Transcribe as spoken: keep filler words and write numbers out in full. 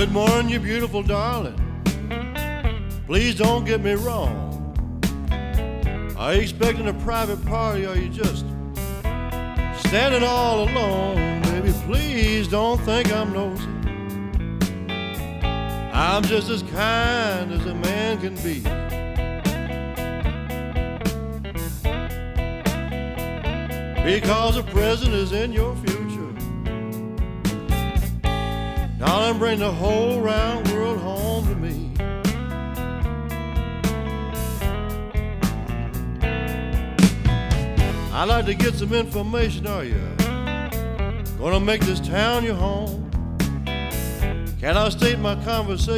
Good morning, you beautiful darling. Please don't get me wrong. Are you expecting a private party, or are you just standing all alone? Baby, please don't think I'm nosy. I'm just as kind as a man can be. Because the present is in your future. Darling, bring the whole round world home to me. I'd like to get some information. Are you gonna make this town your home? Can I state my conversation?